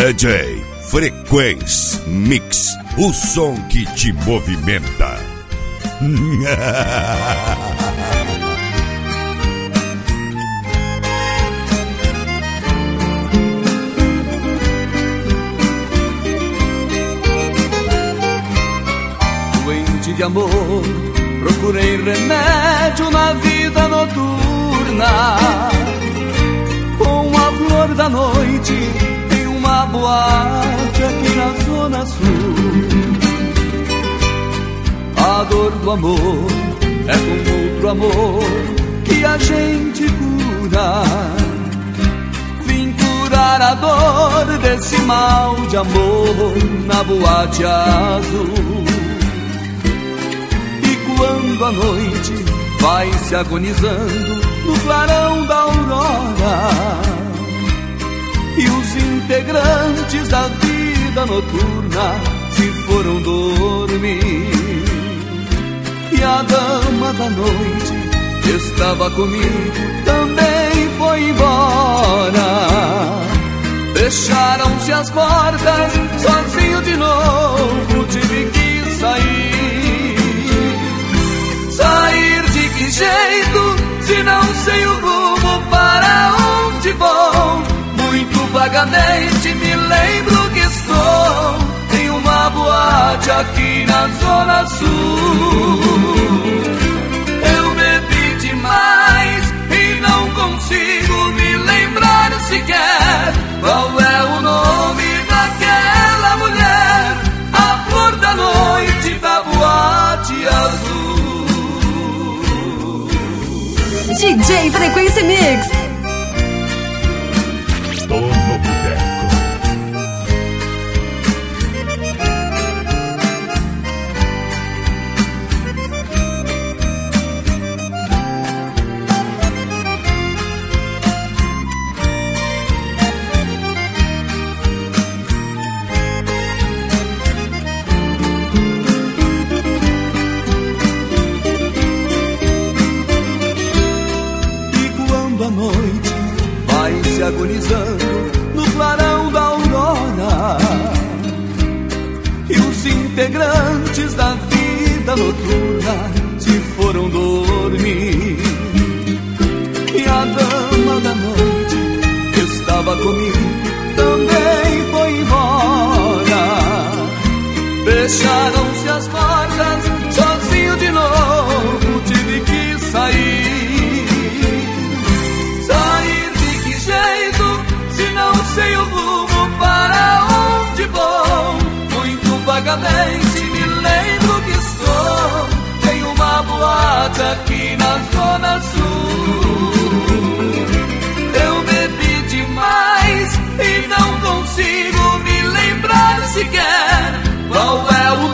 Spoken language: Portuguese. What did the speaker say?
DJ Frequência Mix, o som que te movimenta. Doente de amor, procurei remédio na vida noturna. Com a flor da noite em uma boate aqui na Zona Sul. A dor do amor é com outro amor que a gente cura. Vim curar a dor desse mal de amor na boate azul. E quando a noite vai se agonizando no clarão da aurora, e os integrantes da vida noturna se foram dormir, e a dama da noite que estava comigo também foi embora. Fecharam-se as portas, sozinho de novo tive que sair. Sair de que jeito, se não sei o rumo para onde vou? Muito vagamente me lembro que estou em uma boate aqui na Zona Sul. Eu bebi demais e não consigo me lembrar sequer qual é o nome daquela mulher, a flor da noite da boate azul. DJ Frequência Mix. Tô no boteco. Agonizando no clarão da aurora, e os integrantes da vida noturna se foram dormir, e a dama da noite que estava comigo também foi embora. Fecharam-se as portas, sozinho de novo tive que sair. Sei o rumo para onde vou. Muito vagamente me lembro que estou em uma boate aqui na Zona Sul. Eu bebi demais e não consigo me lembrar sequer qual é o